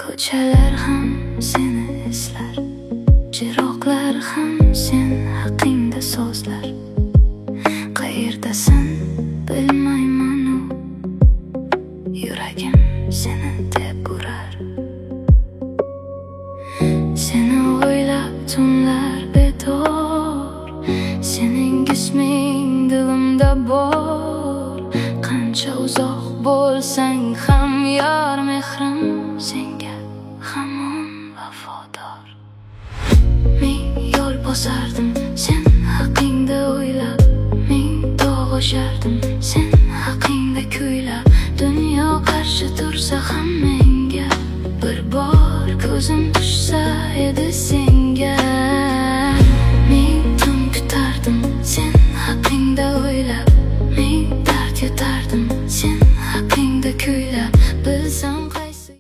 Ko'chalar ham seni eslar, chiroqlar ham sen haqingda so'zlar. Qayerdasan bilmayman-u, yuragim seni deb urar. Seni o'ylab tunlar bedor, sening isming dilimda bor. Qancha uzoq bo'lsang ham yor, mehrim senga hamon vafodor. Ming yo'l bosardim sen haqingda o'ylab, ming tog' oshardim sen haqingda kuylab. Dunyo qarshi tursa ham menga bir bor ko'zim tushsa edi sen